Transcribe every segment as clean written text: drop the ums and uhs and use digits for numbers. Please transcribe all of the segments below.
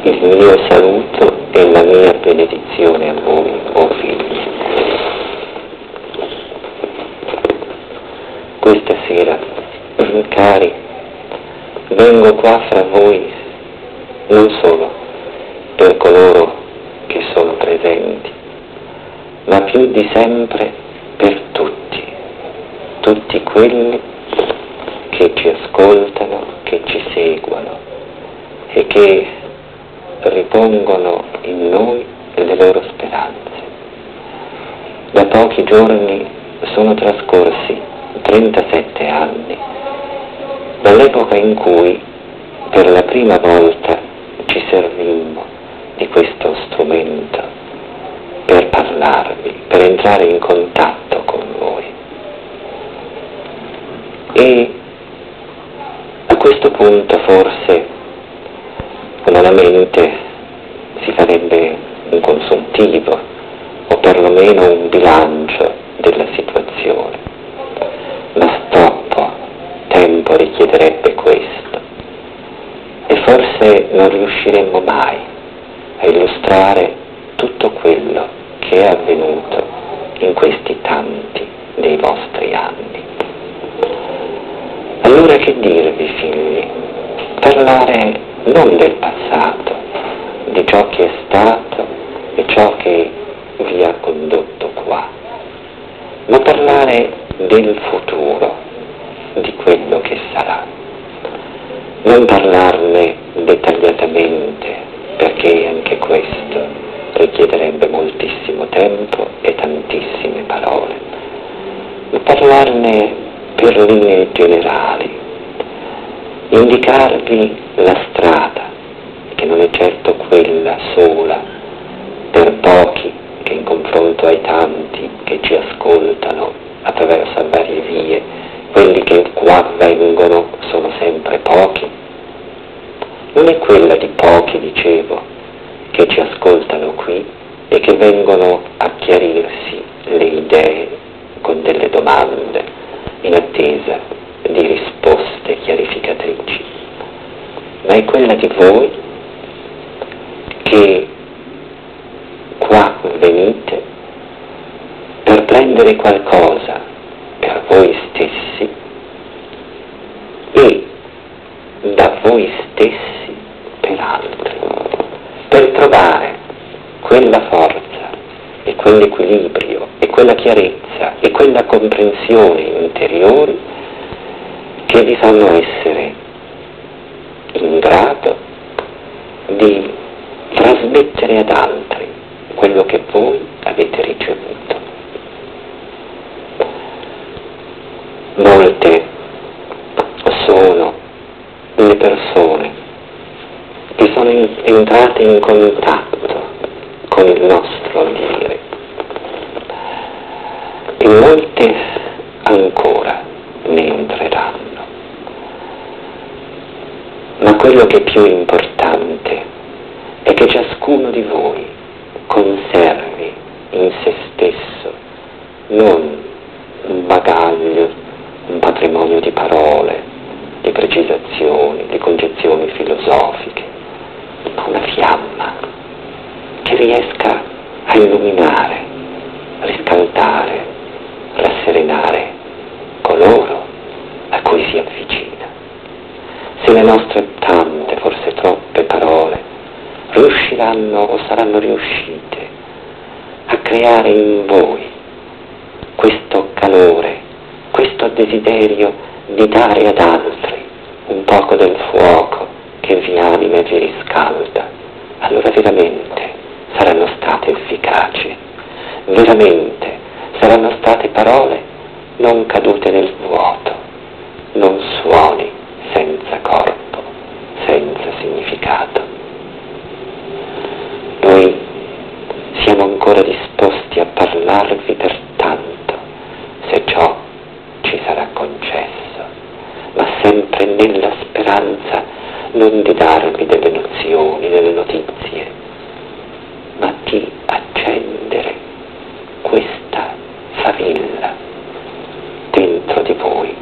il mio saluto e la mia benedizione a voi, o figli. Questa sera, cari, vengo qua fra voi non solo per coloro che sono presenti, ma più di sempre per tutti quelli che ci ascoltano, che ci seguono e che ripongono in noi le loro speranze. Da pochi giorni sono trascorsi 37 anni dall'epoca in cui per la prima volta ci servimmo di questo strumento per parlarvi, per entrare in contatto con voi. E a questo punto forse umanamente si farebbe un consuntivo o perlomeno un bilancio della situazione, ma troppo tempo richiederebbe questo e forse non riusciremmo mai a illustrare tutto quello che è avvenuto in questi tanti dei vostri anni. Allora che dirvi, figli? Parlare non del passato, di ciò che è stato e ciò che vi ha condotto qua, ma parlare del futuro, di quello che sarà. Non parlarne dettagliatamente, perché anche questo richiederebbe moltissimo tempo e tantissime parole, ma parlarne per linee generali, indicarvi la strada, che non è certo quella sola per pochi che in confronto ai tanti che ci ascoltano attraverso varie vie, quelli che qua vengono sono sempre pochi. Non è quella di pochi, dicevo, che ci ascoltano qui e che vengono a chiarirsi le idee con delle domande in attesa di risposte chiarificatrici, ma è quella di voi che qua venite per prendere qualcosa per voi stessi e da voi stessi per altri, per trovare quella forza e quell'equilibrio e quella chiarezza e quella comprensione interiori che vi fanno essere in grado di trasmettere ad altri quello che voi avete ricevuto. Molte sono le persone che sono entrate in contatto con il nostro dire e molte ancora ne entreranno. Ma quello che è più importante è che ciascuno di voi conservi in se stesso non un bagaglio, un patrimonio di parole, di precisazioni, di concezioni filosofiche, ma una fiamma che riesca a illuminare, riscaldare, rasserenare coloro a cui si avvicina. Se le nostre tante, forse troppe parole riusciranno o saranno riuscite a creare in voi questo calore, questo desiderio di dare ad altri un poco del fuoco che vi anima e vi riscalda, allora veramente saranno state efficaci, veramente saranno state parole non cadute nel vuoto, non suoni senza corpo, senza significato. Noi siamo ancora disposti a parlarvi per tanto, se ciò ci sarà concesso, ma sempre nella speranza non di darvi delle nozioni, delle notizie, ma di accendere questa favilla dentro di voi,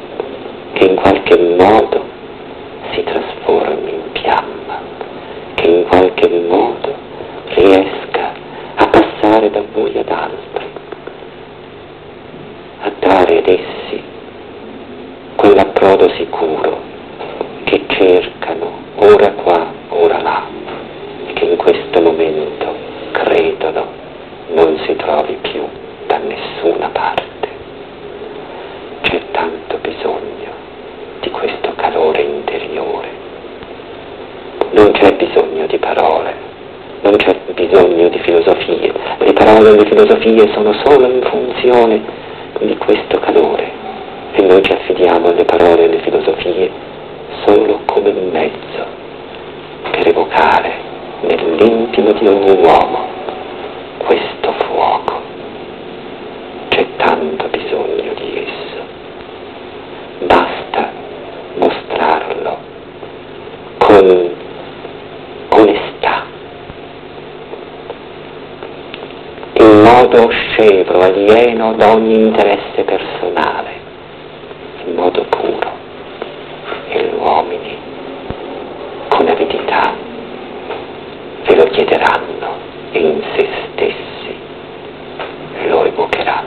che in qualche modo si trasformi in fiamma, che qualche modo riesca a passare da voi ad altri, a dare ad essi quell'approdo sicuro che cercano ora qua, ora là, e che in questo momento credono non si trovi più da nessuna parte. C'è tanto bisogno di questo calore interiore. Non c'è bisogno di parole, non c'è bisogno di filosofie. Le parole e le filosofie sono solo in funzione di questo calore e noi ci affidiamo alle parole e alle filosofie solo come un mezzo per evocare nell'intimo di ogni uomo questo fuoco. C'è tanto bisogno di esso. Basta mostrarlo con onestà, in modo scevro, alieno da ogni interesse personale, in modo puro, e gli uomini con avidità ve lo chiederanno e in se stessi lo evocheranno.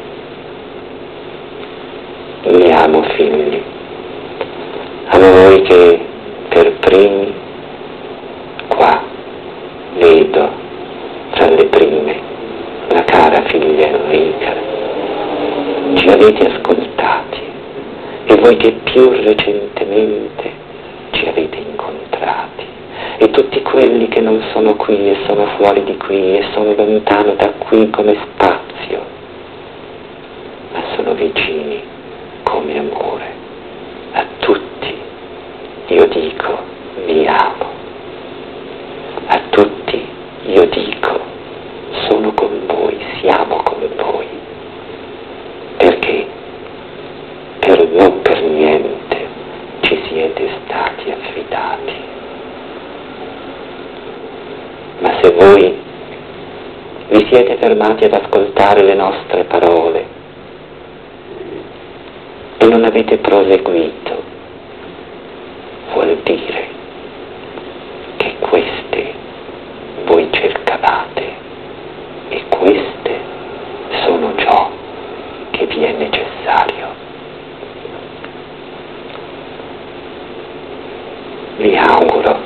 Mi amo figli, amo voi che per primi qua vedo tra le prime la cara figlia Enrica. Ci avete ascoltati e voi che più recentemente ci avete incontrati, e tutti quelli che non sono qui e sono fuori di qui e sono lontano da qui come spazio, ma sono vicini come amore. A tutti io dico vi amo. A tutti io dico sono con voi, siamo con voi, perché non per niente ci siete stati affidati. Ma se voi vi siete fermati ad ascoltare le nostre parole e non avete proseguito, vuol dire che queste voi cercavate e queste sono ciò che vi è necessario. Vi auguro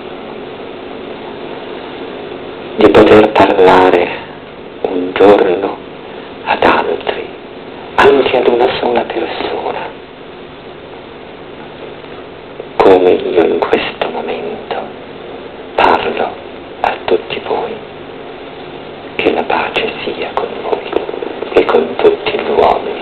di poter parlare un giorno ad altri, anche ad una sola persona, come io in questo momento parlo a tutti voi. Che la pace sia con voi e con tutti gli uomini.